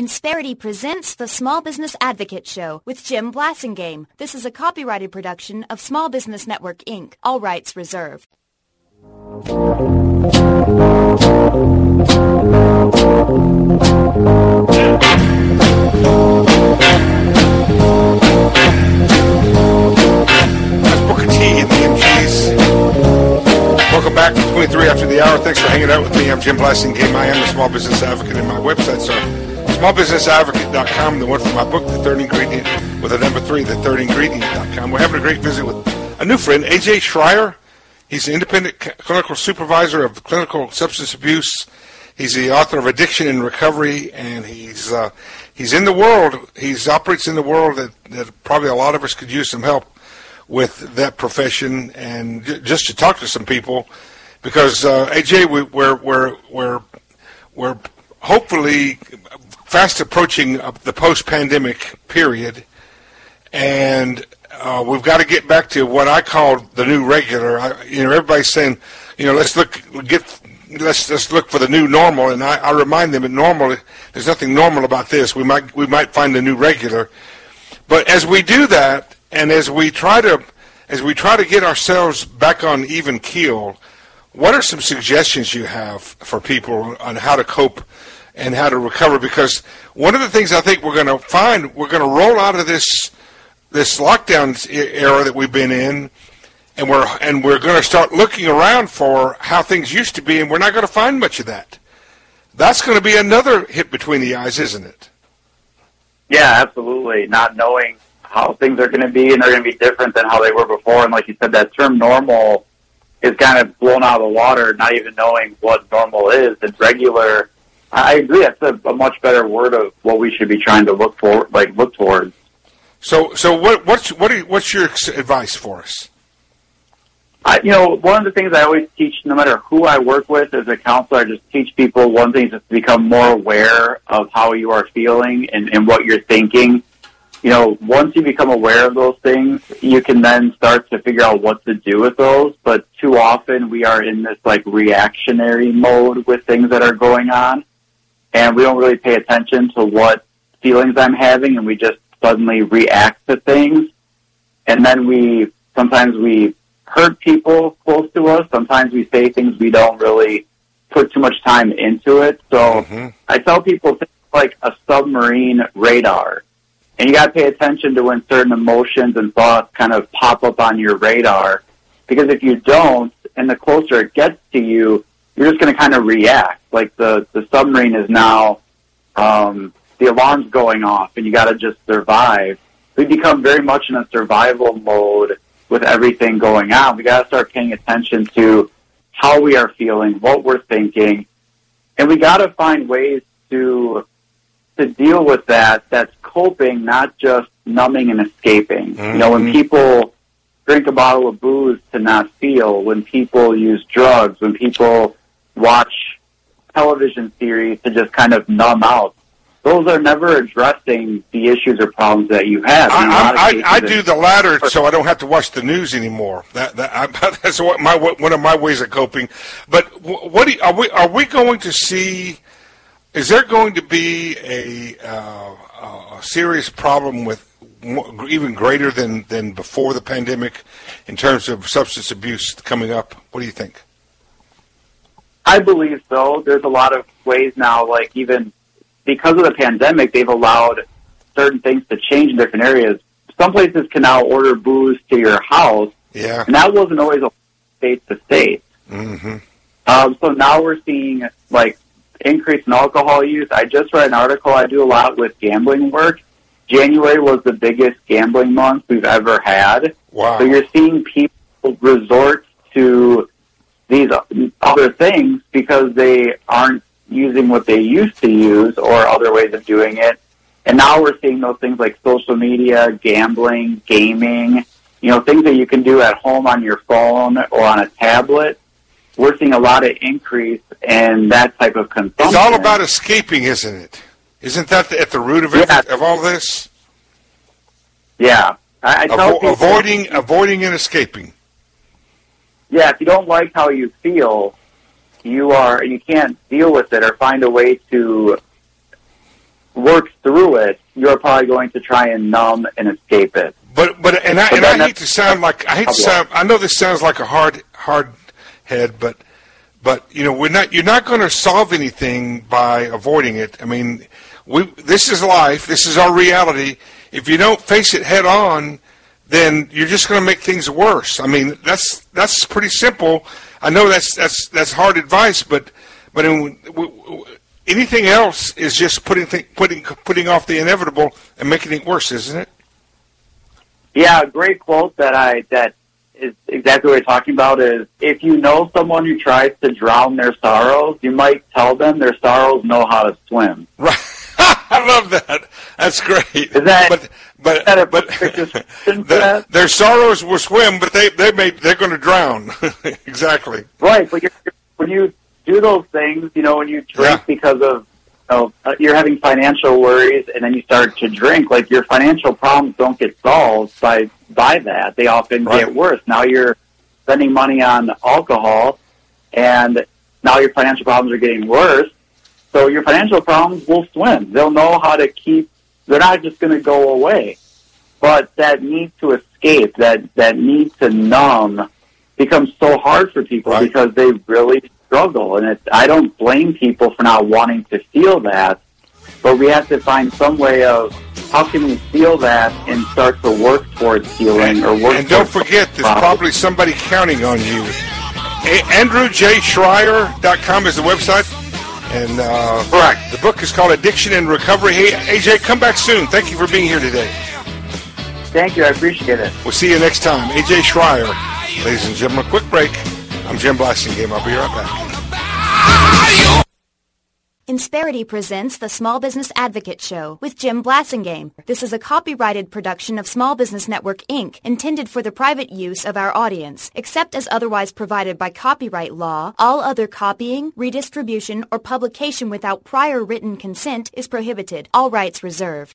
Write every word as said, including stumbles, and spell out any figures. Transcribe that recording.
Insperity presents the Small Business Advocate Show with Jim Blasingame. This is a copyrighted production of Small Business Network, Incorporated. All rights reserved. That's Booker T and the M Gs. Welcome back to twenty-three after the hour. Thanks for hanging out with me. I'm Jim Blasingame. I am the Small Business Advocate, and my websites are small business advocate dot com, the one for my book, The Third Ingredient, with a number three, the third ingredient dot com. We're having a great visit with a new friend, A J Schreier. He's an independent clinical supervisor of clinical substance abuse. He's the author of Addiction and Recovery, and he's uh, he's in the world. He operates in the world that, that probably a lot of us could use some help with that profession, and j- just to talk to some people, because uh, A J, we, we're we're we're we're hopefully fast approaching the post-pandemic period, and uh, we've got to get back to what I call the new regular. I, you know, everybody's saying, you know, let's look, get, let's let's look for the new normal, and I, I remind them that normal, there's nothing normal about this. We might we might find a new regular, but as we do that, and as we try to as we try to get ourselves back on even keel, what are some suggestions you have for people on how to cope and how to recover? Because one of the things I think we're going to find, we're going to roll out of this this lockdown era that we've been in, and we're and we're going to start looking around for how things used to be, and we're not going to find much of that. That's going to be another hit between the eyes, isn't it? Yeah, absolutely. Not knowing how things are going to be, and they're going to be different than how they were before. And like you said, that term normal is kind of blown out of the water, not even knowing what normal is. And regular, I agree, that's a, a much better word of what we should be trying to look for, like look towards. So, so what, what's what are, what's your advice for us? I, you know, one of the things I always teach, no matter who I work with as a counselor, I just teach people one thing is to become more aware of how you are feeling and, and what you're thinking. You know, once you become aware of those things, you can then start to figure out what to do with those. But too often we are in this like reactionary mode with things that are going on, and we don't really pay attention to what feelings I'm having, and we just suddenly react to things. And then we, sometimes we hurt people close to us. Sometimes we say things we don't really put too much time into it. So mm-hmm. I tell people things like a submarine radar. And you got to pay attention to when certain emotions and thoughts kind of pop up on your radar. Because if you don't, and the closer it gets to you, you're just going to kind of react. Like the, the submarine is now, um, the alarm's going off, and you got to just survive. We become very much in a survival mode with everything going on. We got to start paying attention to how we are feeling, what we're thinking, and we got to find ways to to deal with that. That's coping, not just numbing and escaping. Mm-hmm. You know, when people drink a bottle of booze to not feel, when people use drugs, when people watch television series to just kind of numb out, those are never addressing the issues or problems that you have. I, I, I do the latter, so I don't have to watch the news anymore. That, that I, that's what my one of my ways of coping. But what do you, are we are we going to see? Is there going to be a, uh, a serious problem with more, even greater than, than before the pandemic in terms of substance abuse coming up? What do you think? I believe so. There's a lot of ways now, like even because of the pandemic, they've allowed certain things to change in different areas. Some places can now order booze to your house, yeah, and that wasn't always a state to state. Mm-hmm. Um, so now we're seeing like increase in alcohol use. I just read an article. I do a lot with gambling work. January was the biggest gambling month we've ever had. Wow. So you're seeing people resort to these other things because they aren't using what they used to use or other ways of doing it. And now we're seeing those things like social media, gambling, gaming, you know, things that you can do at home on your phone or on a tablet. We're seeing a lot of increase in that type of consumption. It's all about escaping, isn't it? Isn't that at the root of it, yeah. of all this? Yeah. I, I tell Avo- people, avoiding, avoiding and escaping. Yeah, if you don't like how you feel, you are you can't deal with it or find a way to work through it, you're probably going to try and numb and escape it. But but and I, But and then I hate to sound like I hate to sound. I know this sounds like a hard hard head, but but you know we're not. You're not going to solve anything by avoiding it. I mean, we this is life. This is our reality. If you don't face it head on, then you're just going to make things worse. I mean, that's that's pretty simple. I know that's that's that's hard advice, but but in, w- w- anything else is just putting th- putting putting off the inevitable and making it worse, isn't it? Yeah, a great quote that I that is exactly what you're talking about is, if you know someone who tries to drown their sorrows, you might tell them their sorrows know how to swim. Right. I love that. That's great. Is that, but but, is that a but description for the, that? their sorrows will swim, but they they may they're going to drown. Exactly. Right, but you're, when you do those things, you know, when you drink Yeah. because of, you know, uh, you're having financial worries, and then you start to drink, like your financial problems don't get solved by by that. They often Right. get worse. Now you're spending money on alcohol, and now your financial problems are getting worse. So your financial problems will swim. They'll know how to keep. They're not just going to go away. But that need to escape, that that need to numb, becomes so hard for people Right. because they really struggle. And it's, I don't blame people for not wanting to feel that, but we have to find some way of how can we feel that and start to work towards healing or work. And don't towards forget, there's problems. probably somebody counting on you. A- Andrew J Schreier dot com is the website. And uh, Correct. the book is called Addiction and Recovery. Hey, A J, come back soon. Thank you for being here today. Thank you. I appreciate it. We'll see you next time. A J Schreier. Ladies and gentlemen, a quick break. I'm Jim Blassingame. I'll be right back. Insperity presents the Small Business Advocate Show with Jim Blassingame. This is a copyrighted production of Small Business Network, Incorporated, intended for the private use of our audience. Except as otherwise provided by copyright law, all other copying, redistribution, or publication without prior written consent is prohibited. All rights reserved.